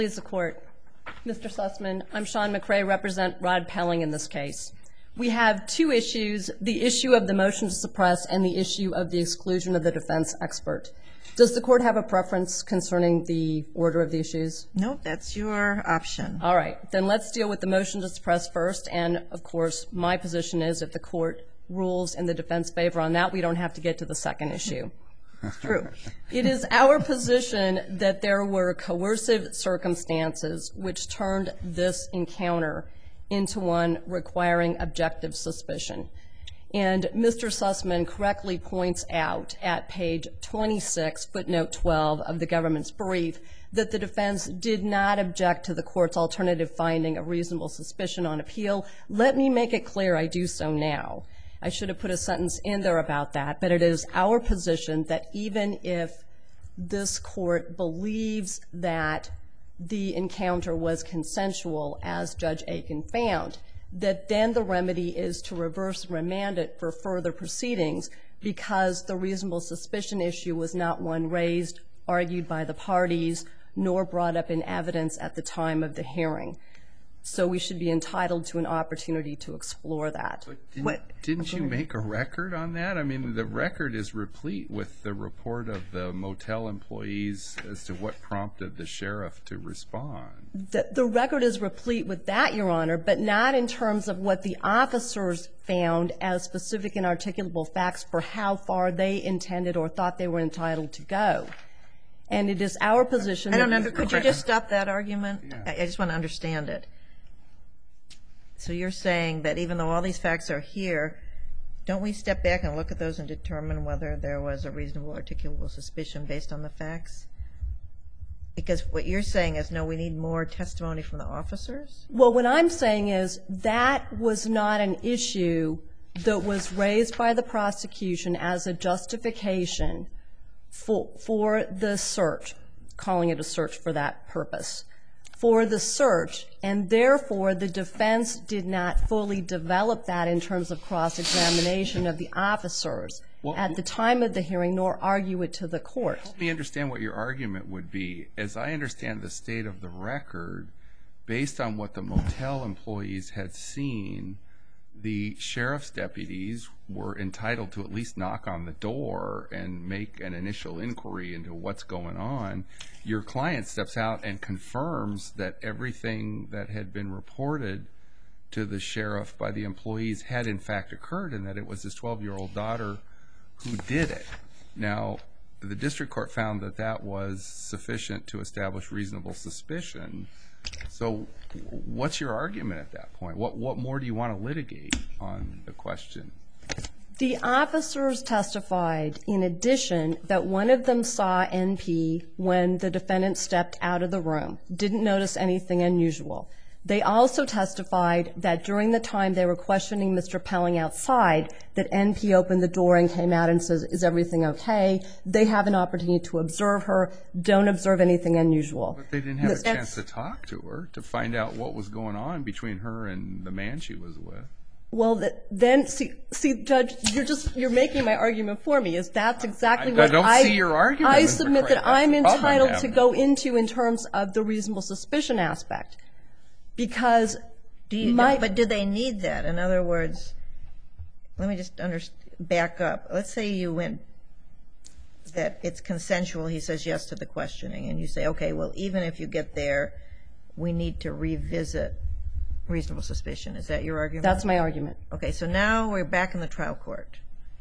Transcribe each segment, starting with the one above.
Please the court. Mr. Sussman, I'm Sean McRae, represent Rod Pelling in this case. We have two issues, the issue of the motion to suppress and the issue of the exclusion of the defense expert. Does the court have a preference concerning the order of the issues? No, that's your option. All right, then let's deal with the motion to suppress first, and of course my position is if the court rules in the defense favor on that, we don't have to get to the second issue. True. It is our position that there were coercive circumstances which turned this encounter into one requiring objective suspicion. And Mr. Sussman correctly points out at page 26, footnote 12 of the government's brief, that the defense did not object to the court's alternative finding of reasonable suspicion on appeal. Let me make it clear I do so now. I should have put a sentence in there about that, but it is our position that even if this court believes that the encounter was consensual, as Judge Aiken found, that then the remedy is to reverse and remand it for further proceedings because the reasonable suspicion issue was not one raised, argued by the parties, nor brought up in evidence at the time of the hearing. So we should be entitled to an opportunity to explore that. Didn't you make a record on that? I mean, the record is replete with the report of the motel employees as to what prompted the sheriff to respond. The record is replete with that, Your Honor, but not in terms of what the officers found as specific and articulable facts for how far they intended or thought they were entitled to go. And it is our position that... Could you just stop that argument? Yeah. I just want to understand it. So you're saying that even though all these facts are here, don't we step back and look at those and determine whether there was a reasonable articulable suspicion based on the facts? Because what you're saying is, no, we need more testimony from the officers? Well, what I'm saying is that was not an issue that was raised by the prosecution as a justification for the search, calling it a search for that purpose, for the search, and therefore the defense did not fully develop that in terms of cross-examination of the officers at the time of the hearing, nor argue it to the court. Help me understand what your argument would be. As I understand the state of the record, based on what the motel employees had seen, the sheriff's deputies were entitled to at least knock on the door and make an initial inquiry into what's going on. Your client steps out and confirms that everything that had been reported to the sheriff by the employees had in fact occurred, and that it was his 12-year-old daughter who did it. Now, the district court found that that was sufficient to establish reasonable suspicion. So what's your argument at that point? What more do you want to litigate on the question? The officers testified, in addition, that one of them saw NP when the defendant stepped out of the room, didn't notice anything unusual. They also testified that during the time they were questioning Mr. Pelling outside, that NP opened the door and came out and says, "Is everything okay?" They have an opportunity to observe her, don't observe anything unusual. But they didn't have a chance to talk to her, to find out what was going on between her and the man she was with. Well, then, see, Judge, you're making my argument for me. That's exactly what I don't see your argument. I submit that I'm entitled to go into in terms of the reasonable suspicion aspect. Because but do they need that? In other words, let me just back up. Let's say you went that it's consensual. He says yes to the questioning, and you say, okay, well, even if you get there, we need to revisit reasonable suspicion. Is that your argument? That's my argument. Okay, so now we're back in the trial court.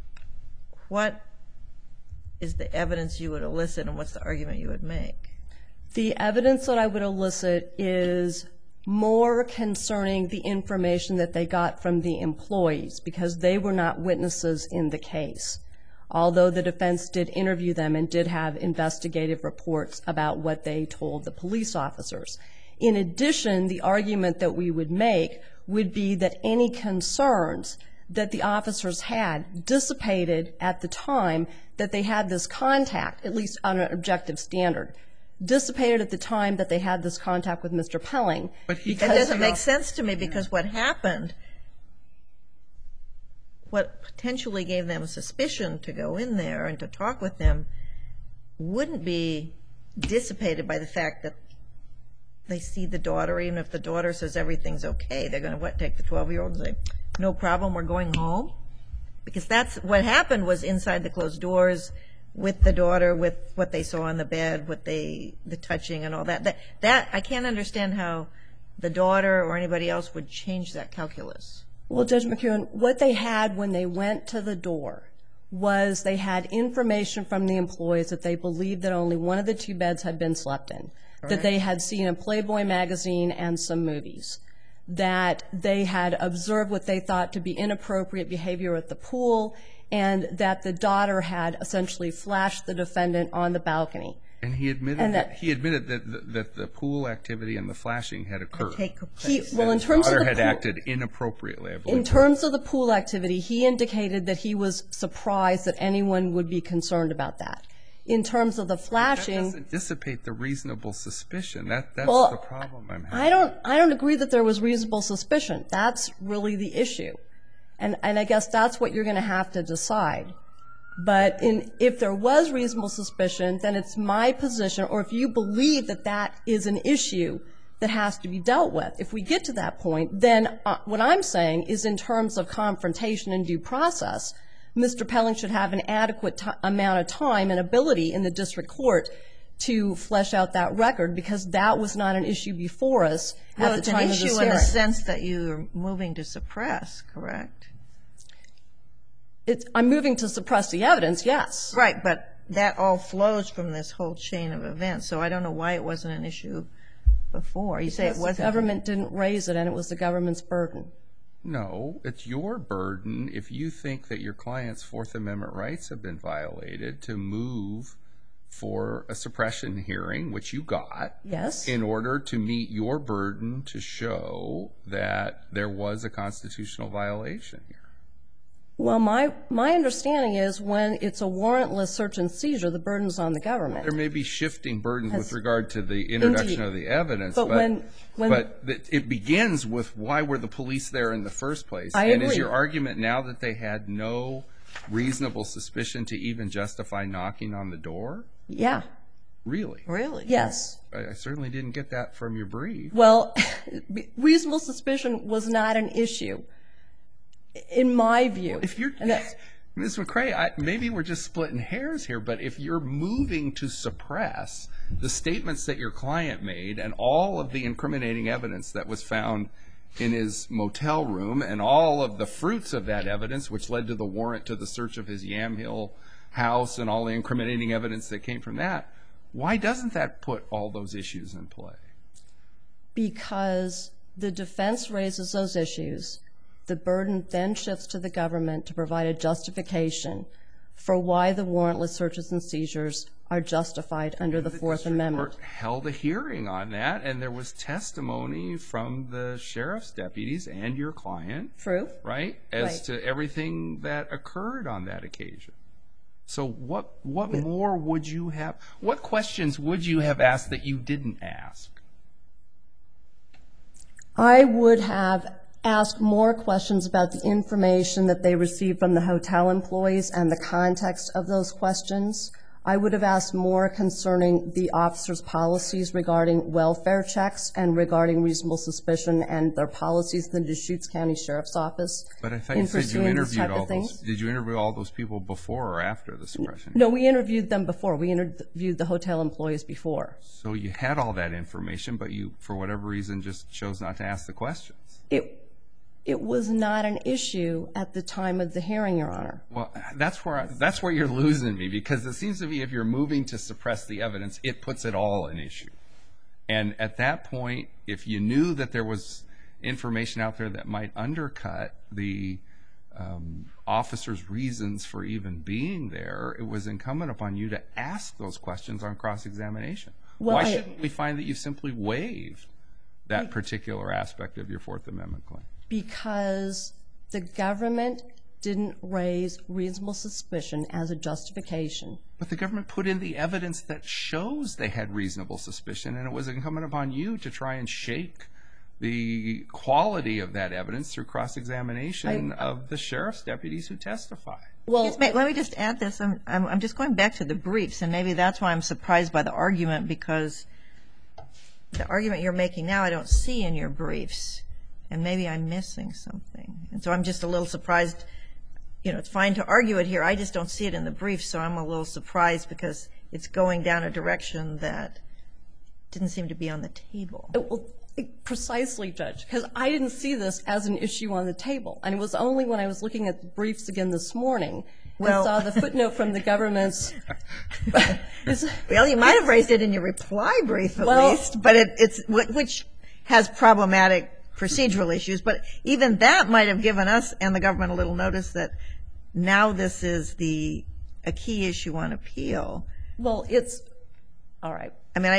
What is the evidence you would elicit, and what's the argument you would make? The evidence that I would elicit is more concerning the information that they got from the employees, because they were not witnesses in the case, although the defense did interview them and did have investigative reports about what they told the police officers. In addition, the argument that we would make would be that any concerns that the officers had dissipated at the time that they had this contact, at least on an objective standard, dissipated at the time that they had this contact with Mr. Pelling. But that doesn't make sense to me, because what happened, what potentially gave them suspicion to go in there and to talk with them, wouldn't be dissipated by the fact that they see the daughter, even if the daughter says everything's okay, they're going to take the 12-year-old and say, no problem, we're going home? Because that's what happened, was inside the closed doors with the daughter, with what they saw on the bed, the touching and all that. That I can't understand how the daughter or anybody else would change that calculus. Well, Judge McEwen, what they had when they went to the door was they had information from the employees that they believed that only one of the 2 beds had been slept in, that they had seen a Playboy magazine and some movies, that they had observed what they thought to be inappropriate behavior at the pool, and that the daughter had essentially flashed the defendant on the balcony. And he admitted that the pool activity and the flashing had occurred. Well, in terms of the daughter had pool, acted inappropriately, I believe. in terms of the pool activity, he indicated that he was surprised that anyone would be concerned about that. In terms of the flashing, that doesn't dissipate the reasonable suspicion. That's the problem I'm having. I don't agree that there was reasonable suspicion. That's really the issue, and I guess that's what you're going to have to decide. But if there was reasonable suspicion, then it's my position, or if you believe that that is an issue that has to be dealt with. If we get to that point, then what I'm saying is, in terms of confrontation and due process, Mr. Pelling should have an adequate amount of time and ability in the district court to flesh out that record, because that was not an issue before us at the time of this hearing. Well, it's an issue in the sense that you're moving to suppress, correct? I'm moving to suppress the evidence, yes. Right, but that all flows from this whole chain of events, so I don't know why it wasn't an issue before. You say it wasn't. The government didn't raise it, and it was the government's burden. No, it's your burden, if you think that your client's Fourth Amendment rights have been violated, to move for a suppression hearing, which you got, yes, in order to meet your burden to show that there was a constitutional violation here. Well, my understanding is, when it's a warrantless search and seizure, the burden's on the government. There may be shifting burdens with regard to the introduction of the evidence, but it begins with, why were the police there in the first place? I agree. And is your argument now that they had no reasonable suspicion to even justify knocking on the door? Yeah. Really? Really? Yes. I certainly didn't get that from your brief. Well, reasonable suspicion was not an issue, in my view. If you're, Ms. McCrae, maybe we're just splitting hairs here, but if you're moving to suppress the statements that your client made and all of the incriminating evidence that was found in his motel room and all of the fruits of that evidence, which led to the warrant to the search of his Yamhill house and all the incriminating evidence that came from that, why doesn't that put all those issues in play? Because the defense raises those issues. The burden then shifts to the government to provide a justification for why the warrantless searches and seizures are justified under the Fourth Amendment. The court held a hearing on that, and there was testimony from the sheriff's deputies and your client. True. Right? As to everything that occurred on that occasion. So what more would you have, what questions would you have asked that you didn't ask? I would have asked more questions about the information that they received from the hotel employees and the context of those questions. I would have asked more concerning the officers' policies regarding welfare checks and regarding reasonable suspicion and their policies in the Deschutes County Sheriff's Office. But I thought you said you interviewed all those. Did you interview all those people before or after the suppression? No, we interviewed them before. We interviewed the hotel employees before. So you had all that information, but you, for whatever reason, just chose not to ask the questions. It was not an issue at the time of the hearing, Your Honor. Well, that's where you're losing me, because it seems to me if you're moving to suppress the evidence, it puts it all in issue. And at that point, if you knew that there was information out there that might undercut the officer's reasons for even being there, it was incumbent upon you to ask those questions on cross-examination. Well, why shouldn't we find that you simply waived that particular aspect of your Fourth Amendment claim? Because the government didn't raise reasonable suspicion as a justification. But the government put in the evidence that shows they had reasonable suspicion, and it was incumbent upon you to try and shake the quality of that evidence through cross-examination of the sheriff's deputies who testified. Well, let me just add this. I'm just going back to the briefs, and maybe that's why I'm surprised by the argument, because the argument you're making now I don't see in your briefs, and maybe I'm missing something. And so I'm just a little surprised. You know, it's fine to argue it here. I just don't see it in the brief, so I'm a little surprised because it's going down a direction that didn't seem to be on the table. Well, precisely, Judge, because I didn't see this as an issue on the table. And it was only when I was looking at the briefs again this morning and saw the footnote from the government's. Well, you might have raised it in your reply brief at least, but it's which has problematic procedural issues. But even that might have given us and the government a little notice that now this is a key issue on appeal. Well, it's all right. I mean,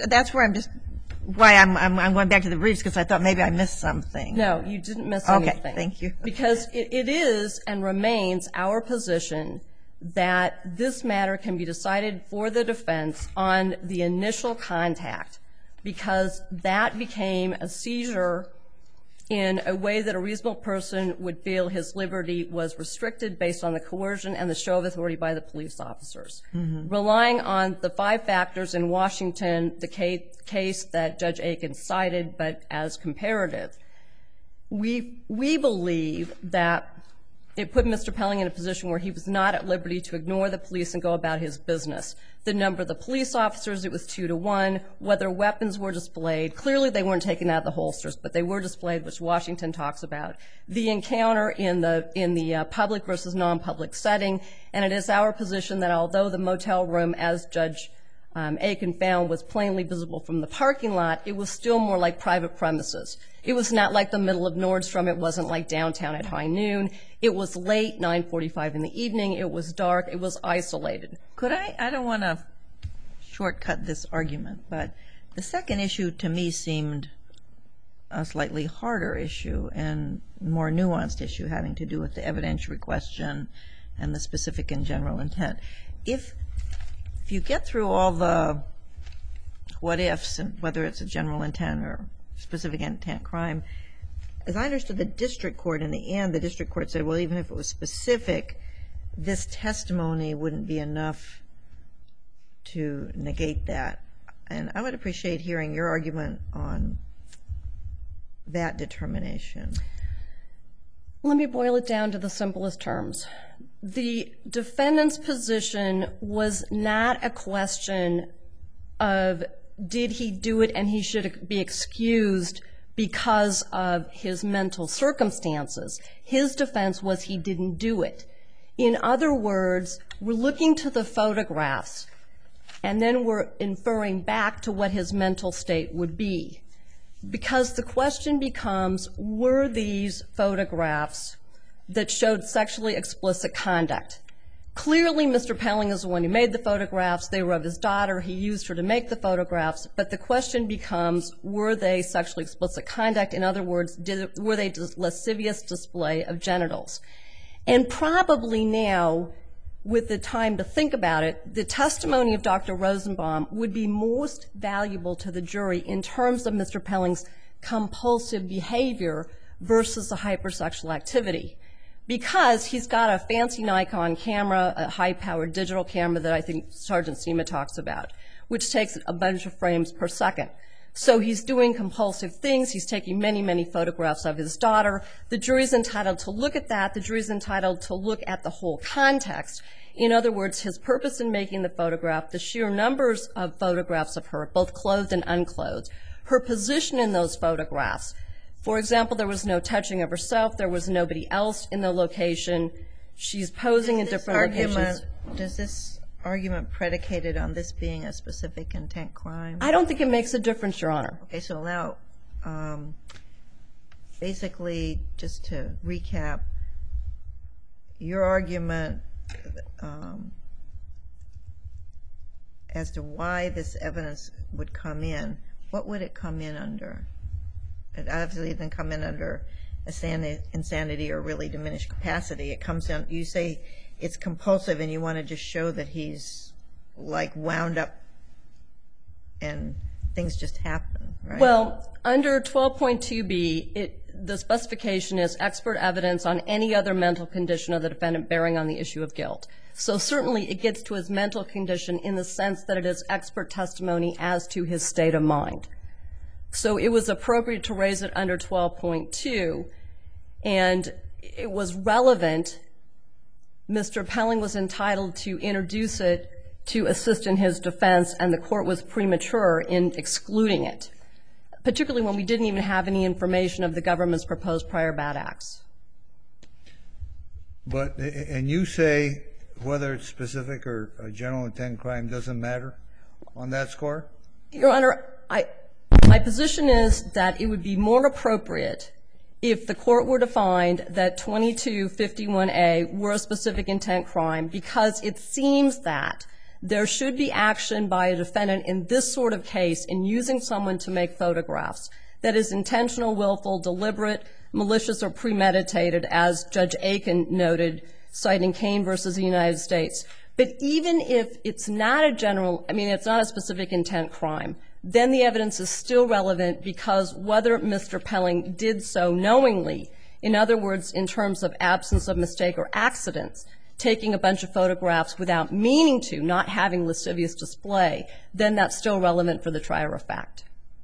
why I'm going back to the briefs, because I thought maybe I missed something. No, you didn't miss anything. Okay, thank you. Because it is and remains our position that this matter can be decided for the defense on the initial contact, because that became a seizure in a way that a reasonable person would feel his liberty was restricted based on the coercion and the show of authority by the police officers. Relying on the 5 factors in Washington, the case that Judge Aiken cited, but as comparative, we believe that it put Mr. Pelling in a position where he was not at liberty to ignore the police and go about his business. The number of the police officers, it was 2 to 1. Whether weapons were displayed, clearly they weren't taken out of the holsters, but they were displayed, which Washington talks about. The encounter in the public versus non-public setting, and it is our position that although the motel room, as Judge Aiken found, was plainly visible from the parking lot, it was still more like private premises. It was not like the middle of Nordstrom. It wasn't like downtown at high noon. It was late, 9:45 in the evening. It was dark. It was isolated. I don't want to shortcut this argument, but the second issue to me seemed a slightly harder issue and more nuanced issue having to do with the evidentiary question and the specific and general intent. If you get through all the what ifs, and whether it's a general intent or specific intent crime, as I understood the district court in the end, the district court said, well, even if it was specific, this testimony wouldn't be enough to negate that. And I would appreciate hearing your argument on that determination. Let me boil it down to the simplest terms. The defendant's position was not a question of did he do it and he should be excused because of his mental circumstances. His defense was he didn't do it. In other words, we're looking to the photographs, and then we're inferring back to what his mental state would be. Because the question becomes, were these photographs that showed sexually explicit conduct? Clearly, Mr. Pelling is the one who made the photographs. They were of his daughter. He used her to make the photographs. But the question becomes, were they sexually explicit conduct? In other words, were they lascivious display of genitals? And probably now, with the time to think about it, the testimony of Dr. Rosenbaum would be most valuable to the jury in terms of Mr. Pelling's compulsive behavior versus the hypersexual activity. Because he's got a fancy Nikon camera, a high-powered digital camera that I think Sergeant Sema talks about, which takes a bunch of frames per second. So he's doing compulsive things. He's taking many, many photographs of his daughter. The jury's entitled to look at that. The jury's entitled to look at the whole context. In other words, his purpose in making the photograph, the sheer numbers of photographs of her, both clothed and unclothed, her position in those photographs. For example, there was no touching of herself. There was nobody else in the location. She's posing in different locations. Does this argument predicated on this being a specific intent crime? I don't think it makes a difference, Your Honor. Okay, so now, basically, just to recap, your argument as to why this evidence would come in, what would it come in under? It obviously didn't come in under insanity or really diminished capacity. It comes down, you say it's compulsive and you want to just show that he's like wound up and things just happen, right? Well, under 12.2b, the specification is expert evidence on any other mental condition of the defendant bearing on the issue of guilt. So certainly it gets to his mental condition in the sense that it is expert testimony as to his state of mind. So it was appropriate to raise it under 12.2, and it was relevant. Mr. Pelling was entitled to introduce it to assist in his defense, and the court was premature in excluding it, particularly when we didn't even have any information of the government's proposed prior bad acts. But, and you say whether it's specific or a general intent crime doesn't matter on that score? Your Honor, my position is that it would be more appropriate if the court were to find that 2251A were a specific intent crime, because it seems that there should be action by a defendant in this sort of case in using someone to make photographs that is intentional, willful, deliberate, malicious, or premeditated, as Judge Aiken noted, citing Kane versus the United States. But even if it's not it's not a specific intent crime, then the evidence is still relevant, because whether Mr. Pelling did so knowingly, in other words, in terms of absence of mistake or accidents, taking a bunch of photographs without meaning to, not having lascivious display, then that's still relevant for the trier of fact.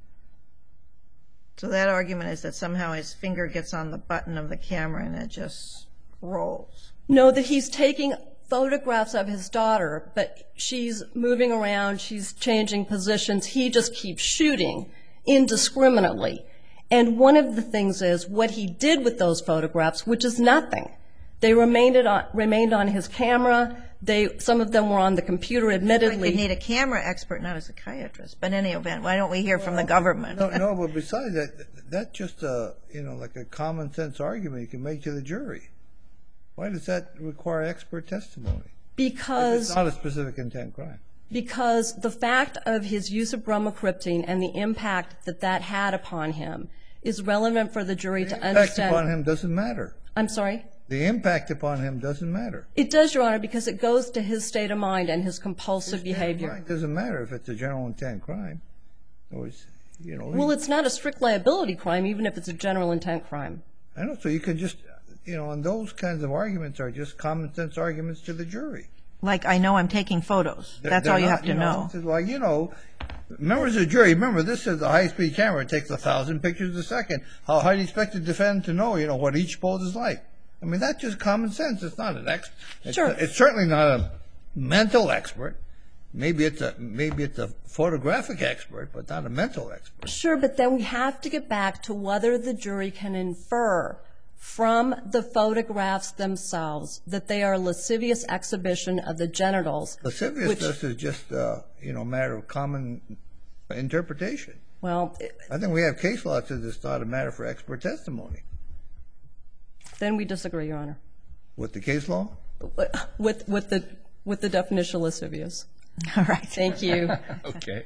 So that argument is that somehow his finger gets on the button of the camera and it just rolls. No, that he's taking photographs of his daughter, but she's moving around, she's changing positions, he just keeps shooting indiscriminately. And one of the things is what he did with those photographs, which is nothing. They remained on his camera. Some of them were on the computer, admittedly. You need a camera expert, not a psychiatrist. But in any event, why don't we hear from the government? No, but besides that, that's just like a common sense argument you can make to the jury. Why does that require expert testimony? Because it's not a specific intent crime. Because the fact of his use of bromocriptine and the impact that that had upon him is relevant for the jury to understand. The impact upon him doesn't matter. I'm sorry? The impact upon him doesn't matter. It does, Your Honor, because it goes to his state of mind and his compulsive behavior. It doesn't matter if it's a general intent crime. Well, it's not a strict liability crime, even if it's a general intent crime. I know, so you can just, and those kinds of arguments are just common sense arguments to the jury. Like, I know I'm taking photos. That's all you have to know. Like, members of the jury, remember, this is a high-speed camera. It takes 1,000 pictures a second. How do you expect the defendant to know, what each pose is like? I mean, that's just common sense. It's not an expert. Sure. It's certainly not a mental expert. Maybe it's a photographic expert, but not a mental expert. Sure, but then we have to get back to whether the jury can infer from the photographs themselves that they are a lascivious exhibition of the genitals. Lasciviousness is just a matter of common interpretation. Well, I think we have case law that says it's not a matter for expert testimony. Then we disagree, Your Honor. With the case law? With the definition of lascivious. All right. Thank you. Okay.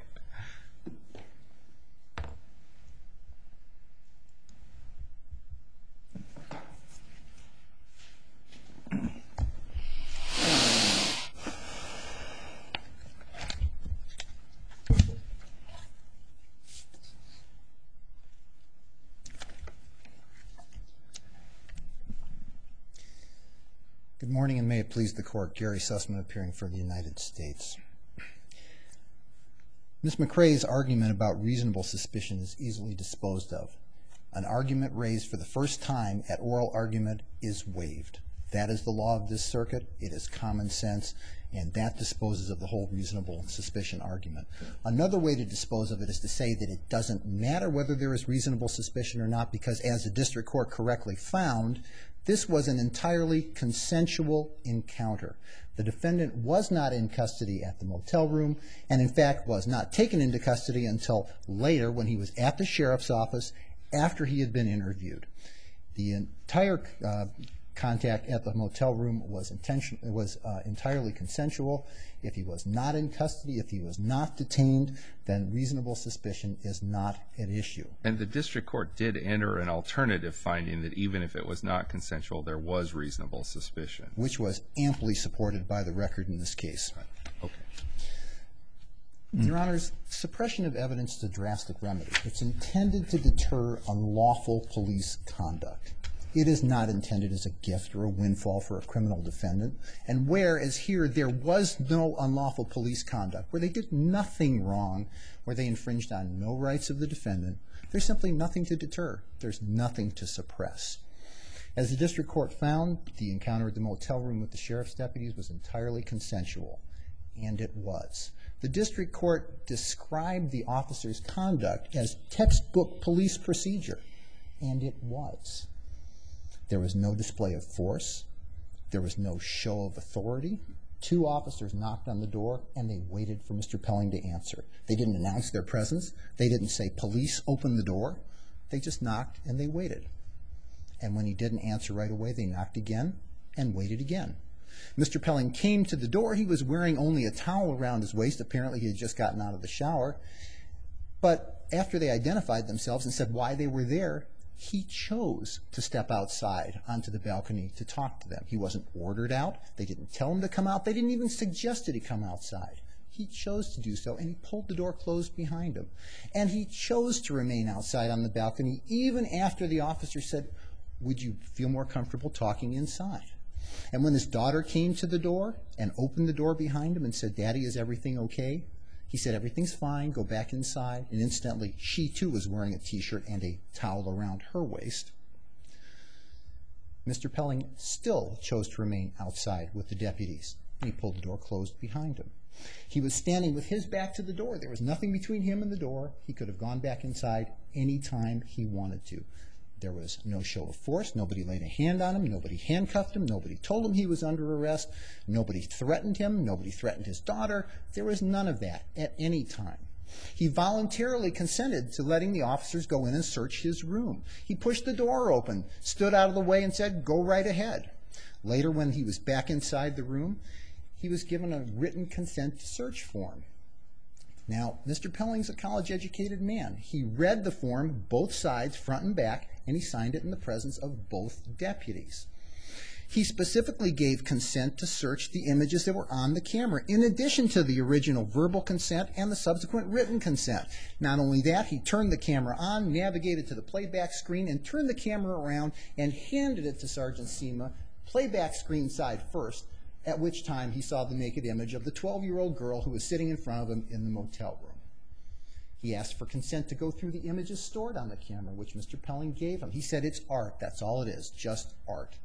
Good morning, and may it please the Court. Gary Sussman appearing for the United States. Ms. McRae's argument about reasonable suspicion is easily disposed of. An argument raised for the first time at oral argument is waived. That is the law of this circuit. It is common sense, and that disposes of the whole reasonable suspicion argument. Another way to dispose of it is to say that it doesn't matter whether there is reasonable suspicion or not, because as the district court correctly found, this was an entirely consensual encounter. The defendant was not in custody at the motel room, and in fact was not taken into custody until later when he was at the sheriff's office after he had been interviewed. The entire contact at the motel room was entirely consensual. If he was not in custody, if he was not detained, then reasonable suspicion is not at issue. And the district court did enter an alternative finding that even if it was not consensual, there was reasonable suspicion. Which was amply supported by the record in this case. Okay. Your Honors, suppression of evidence is a drastic remedy. It's intended to deter unlawful police conduct. It is not intended as a gift or a windfall for a criminal defendant. And whereas here there was no unlawful police conduct, where they did nothing wrong, where they infringed on no rights of the defendant, there's simply nothing to deter. There's nothing to suppress. As the district court found, the encounter at the motel room with the sheriff's deputies was entirely consensual, and it was. The district court described the officer's conduct as textbook police procedure, and it was. There was no display of force. There was no show of authority. 2 officers knocked on the door, and they waited for Mr. Pelling to answer. They didn't announce their presence. They didn't say, "Police, open the door." They just knocked, and they waited. And when he didn't answer right away, they knocked again and waited again. Mr. Pelling came to the door. He was wearing only a towel around his waist. Apparently he had just gotten out of the shower. But after they identified themselves and said why they were there, he chose to step outside onto the balcony to talk to them. He wasn't ordered out. They didn't tell him to come out. They didn't even suggest that he come outside. He chose to do so, and he pulled the door closed behind him. And he chose to remain outside on the balcony even after the officer said, "Would you feel more comfortable talking inside?" And when his daughter came to the door and opened the door behind him and said, "Daddy, is everything okay?" He said, "Everything's fine, go back inside." And incidentally, she too was wearing a t-shirt and a towel around her waist. Mr. Pelling still chose to remain outside with the deputies, and he pulled the door closed behind him. He was standing with his back to the door. There was nothing between him and the door. He could have gone back inside any time he wanted to. There was no show of force. Nobody laid a hand on him. Nobody handcuffed him. Nobody told him he was under arrest. Nobody threatened him. Nobody threatened his daughter. There was none of that at any time. He voluntarily consented to letting the officers go in and search his room. He pushed the door open, stood out of the way, and said, "Go right ahead." Later, when he was back inside the room, he was given a written consent to search form. Now, Mr. Pelling's a college-educated man. He read the form, both sides, front and back, and he signed it in the presence of both deputies. He specifically gave consent to search the images that were on the camera, in addition to the original verbal consent and the subsequent written consent. Not only that, he turned the camera on, navigated to the playback screen, and turned the camera around and handed it to Sergeant Sema, playback screen side first, at which time he saw the naked image of the 12-year-old girl who was sitting in front of him in the motel room. He asked for consent to go through the images stored on the camera, which Mr. Pelling gave him. He said, "It's art. That's all it is, just art."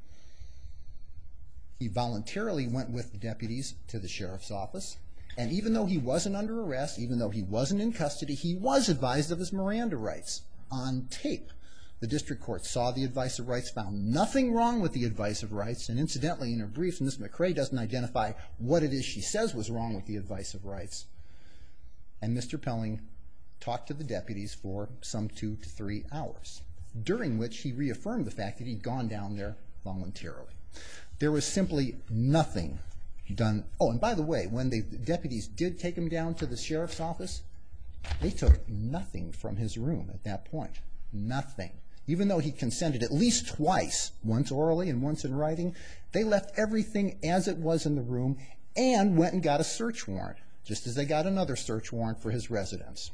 He voluntarily went with the deputies to the sheriff's office, and even though he wasn't under arrest, even though he wasn't in custody, he was advised of his Miranda rights on tape. The district court saw the advice of rights, found nothing wrong with the advice of rights, and incidentally, in her brief, Ms. McRae doesn't identify what it is she says was wrong with the advice of rights. And Mr. Pelling talked to the deputies for some 2 to 3 hours, during which he reaffirmed the fact that he'd gone down there voluntarily. There was simply nothing done. Oh, and by the way, when the deputies did take him down to the sheriff's office, they took nothing from his room at that point. Nothing. Even though he consented at least twice, once orally and once in writing, they left everything as it was in the room and went and got a search warrant, just as they got another search warrant for his residence.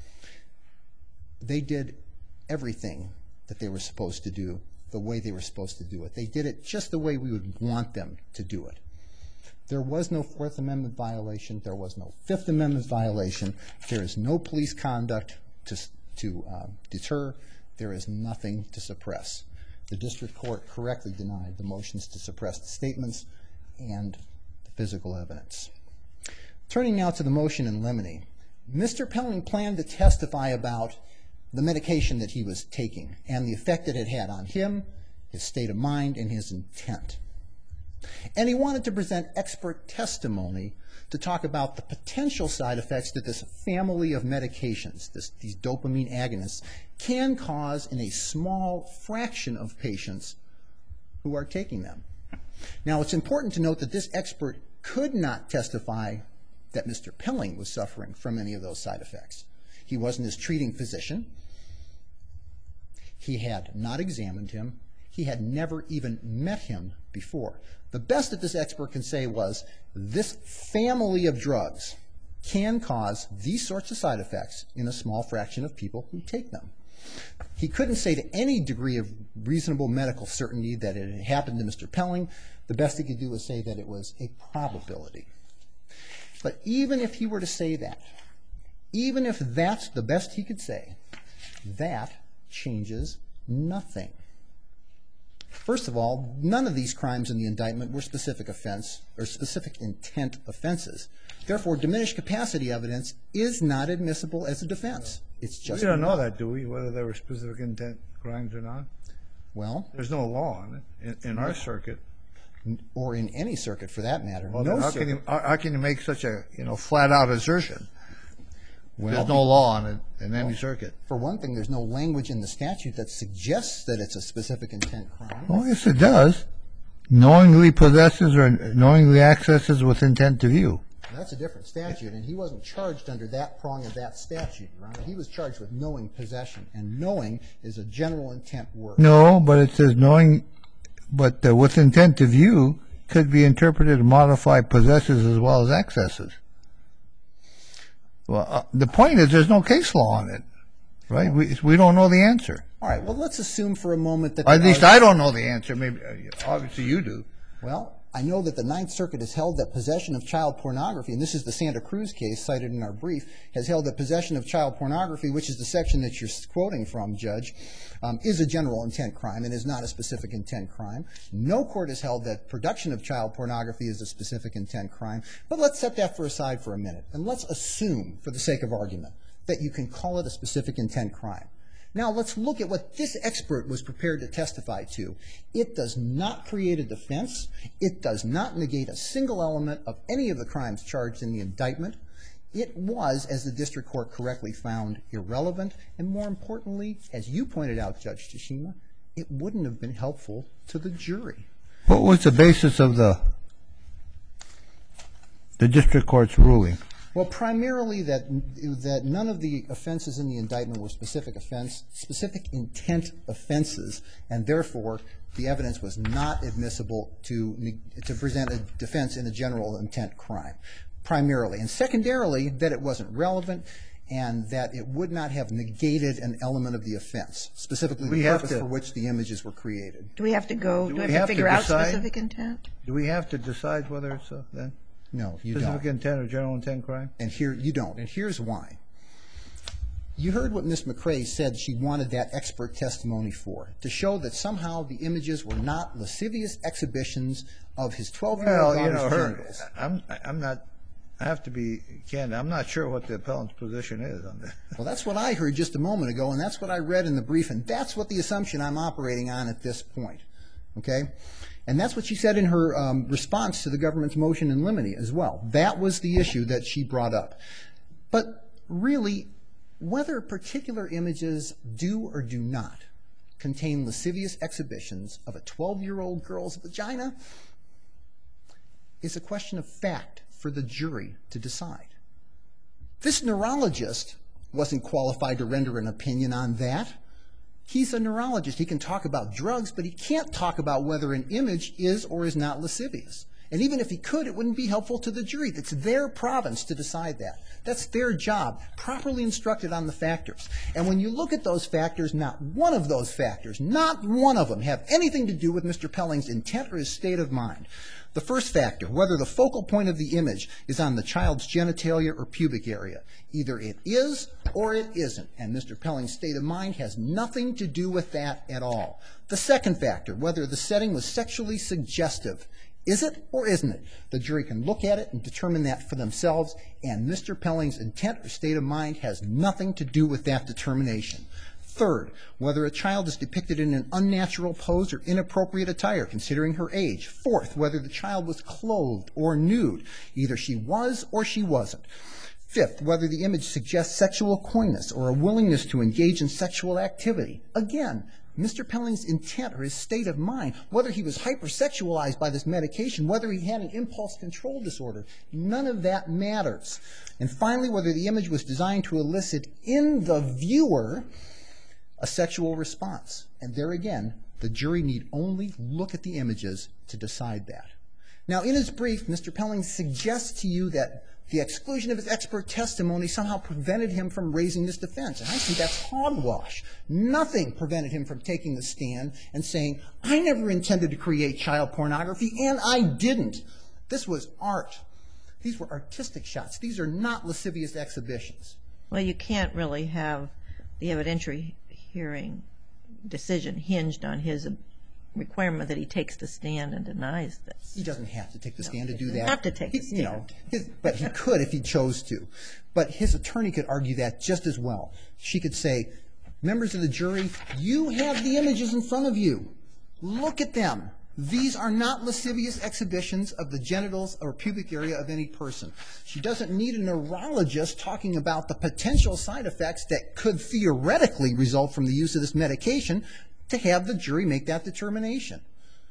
They did everything that they were supposed to do the way they were supposed to do it. They did it just the way we would want them to do it. There was no Fourth Amendment violation. There was no Fifth Amendment violation. There is no police conduct to deter. There is nothing to suppress. The district court correctly denied the motions to suppress the statements and the physical evidence. Turning now to the motion in limine, Mr. Pelling planned to testify about the medication that he was taking and the effect it had had on him, his state of mind, and his intent. And he wanted to present expert testimony to talk about the potential side effects that this family of medications, these dopamine agonists, can cause in a small fraction of patients who are taking them. Now, it's important to note that this expert could not testify that Mr. Pelling was suffering from any of those side effects. He wasn't his treating physician. He had not examined him. He had never even met him before. The best that this expert can say was, this family of drugs can cause these sorts of side effects in a small fraction of people who take them. He couldn't say to any degree of reasonable medical certainty that it had happened to Mr. Pelling. The best he could do was say that it was a probability. But even if he were to say that, even if that's the best he could say, that changes nothing. First of all, none of these crimes in the indictment were specific offense or specific intent offenses. Therefore, diminished capacity evidence is not admissible as a defense. It's just we don't know that, do we, whether there were specific intent crimes or not? Well, there's no law on it in our circuit. Or in any circuit for that matter. Well, no how circuit. how can you make such a flat-out assertion? Well, there's no law on it in any circuit. For one thing, there's no language in the statute that suggests that it's a specific intent crime. Oh, yes, it does. Knowingly possesses or knowingly accesses with intent to view. That's a different statute, and he wasn't charged under that prong of that statute, Your Honor. He was charged with knowing possession, and knowing is a general intent word. No, but it says knowing, but with intent to view could be interpreted to modify possesses as well as accesses. Well, the point is there's no case law on it, right? We don't know the answer. All right, well, let's assume for a moment that... At least I don't know the answer. Maybe, obviously you do. Well, I know that the Ninth Circuit has held that possession of child pornography, and this is the Santa Cruz case cited in our brief, has held that possession of child pornography, which is the section that you're quoting from, Judge, is a general intent crime and is not a specific intent crime. No court has held that production of child pornography is a specific intent crime. But let's set that aside for a minute, and let's assume, for the sake of argument, that you can call it a specific intent crime. Now, let's look at what this expert was prepared to testify to. It does not create a defense. It does not negate a single element of any of the crimes charged in the indictment. It was, as the district court correctly found, irrelevant. And more importantly, as you pointed out, Judge Tashima, it wouldn't have been helpful to the jury. What was the basis of the district court's ruling? Well, primarily that none of the offenses in the indictment were specific intent offenses, and therefore the evidence was not admissible to present a defense in a general intent crime, primarily. And secondarily, that it wasn't relevant and that it would not have negated an element of the offense, specifically the purpose for which the images were created. Do we have to go, do we have to figure out specific intent? Do we have to decide whether it's a then? No, you don't. Specific intent or general intent crime? And here you don't. And here's why. You heard what Ms. McRae said she wanted that expert testimony for, to show that somehow the images were not lascivious exhibitions of his 12-year-old daughter's genitals. I'm not, I have to be candid, I'm not sure what the appellant's position is on that. Well, that's what I heard just a moment ago, and that's what I read in the brief, and that's what the assumption I'm operating on at this point. Okay? And that's what she said in her response to the government's motion in limine as well. That was the issue that she brought up. But really, whether particular images do or do not contain lascivious exhibitions of a 12-year-old girl's vagina is a question of fact for the jury to decide. This neurologist wasn't qualified to render an opinion on that. He's a neurologist. He can talk about drugs, but he can't talk about whether an image is or is not lascivious. And even if he could, it wouldn't be helpful to the jury. It's their province to decide that. That's their job, properly instructed on the factors. And when you look at those factors, not one of those factors, not one of them, have anything to do with Mr. Pelling's intent or his state of mind. The first factor, whether the focal point of the image is on the child's genitalia or pubic area. Either it is or it isn't. And Mr. Pelling's state of mind has nothing to do with that at all. The second factor, whether the setting was sexually suggestive. Is it or isn't it? The jury can look at it and determine that for themselves, and Mr. Pelling's intent or state of mind has nothing to do with that determination. Third, whether a child is depicted in an unnatural pose or inappropriate attire, considering her age. Fourth, whether the child was clothed or nude. Either she was or she wasn't. Fifth, whether the image suggests sexual coyness or a willingness to engage in sexual activity. Again, Mr. Pelling's intent or his state of mind, whether he was hypersexualized by this medication, whether he had an impulse control disorder, none of that matters. And finally, whether the image was designed to elicit in the viewer a sexual response. And there again, the jury need only look at the images to decide that. Now, in his brief, Mr. Pelling suggests to you that the exclusion of his expert testimony somehow prevented him from raising this defense. And I think that's hogwash. Nothing prevented him from taking the stand and saying, I never intended to create child pornography, and I didn't. This was art. These were artistic shots. These are not lascivious exhibitions. Well, you can't really have the evidentiary hearing decision hinged on his requirement that he takes the stand and denies this. He doesn't have to take the stand to do He that. doesn't have to take the stand. You know, but he could if he chose to. But his attorney could argue that just as well. She could say, members of the jury, you have the images in front of you. Look at them. These are not lascivious exhibitions of the genitals or pubic area of any person. She doesn't need a neurologist talking about the potential side effects that could theoretically result from the use of this medication to have the jury make that determination.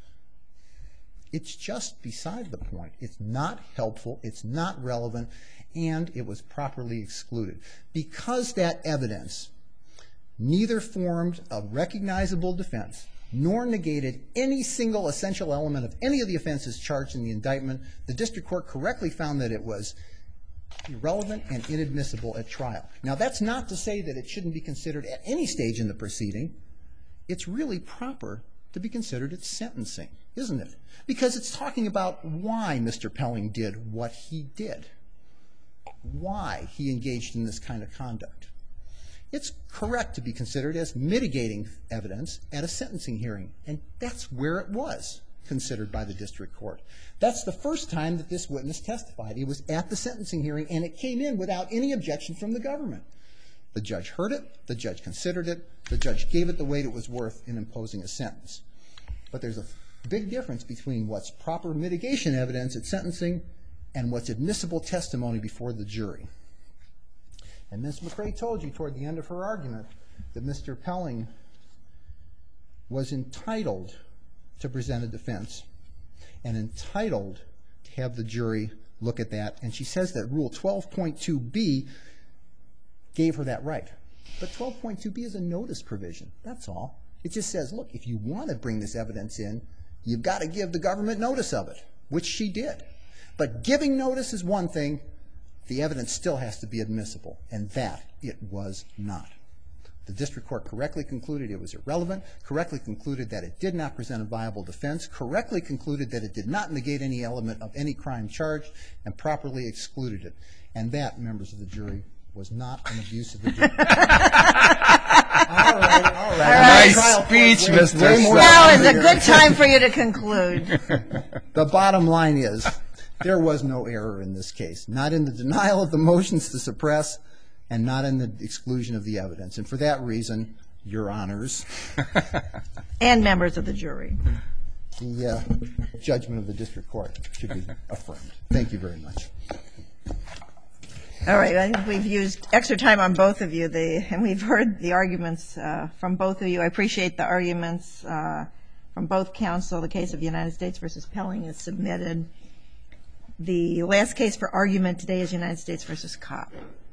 It's just beside the point. It's not helpful, it's not relevant, and it was properly excluded. Because that evidence neither formed a recognizable defense nor negated any single essential element of any of the offenses charged in the indictment, the district court correctly found that it was irrelevant and inadmissible at trial. Now, that's not to say that it shouldn't be considered at any stage in the proceeding. It's really proper to be considered at sentencing, isn't it? Because it's talking about why Mr. Pelling did what he did, why he engaged in this kind of conduct. It's correct to be considered as mitigating evidence at a sentencing hearing, and that's where it was considered by the district court. That's the first time that this witness testified. It was at the sentencing hearing, and it came in without any objection from the government. The judge heard it, the judge considered it, the judge gave it the weight it was worth in imposing a sentence. But there's a big difference between what's proper mitigation evidence at sentencing and what's admissible testimony before the jury. And Ms. McRae told you toward the end of her argument that Mr. Pelling was entitled to present a defense and entitled to have the jury look at that. And she says that Rule 12.2b gave her that right. But 12.2b is a notice provision. That's all. It just says, look, if you want to bring this evidence in, you've got to give the government notice of it, which she did. But giving notice is one thing. The evidence still has to be admissible, and that it was not. The district court correctly concluded it was irrelevant, correctly concluded that it did not present a viable defense, correctly concluded that it did not negate any element of any crime charged, and properly excluded it. And that, members of the jury, was not an abuse of the jury. All right. Nice speech, Mr. Now is a good time for you to conclude. The bottom line is, there was no error in this case, not in the denial of the motions to suppress and not in the exclusion of the evidence. And for that reason, Your Honors, And members of the jury. the judgment of the district court should be affirmed. Thank you very much. All right, I think we've used extra time on both of you, and we've heard the arguments from both of you. I appreciate the arguments from both counsel. The case of United States v. Pelling is submitted. The last case for argument today is United States v. Kopp.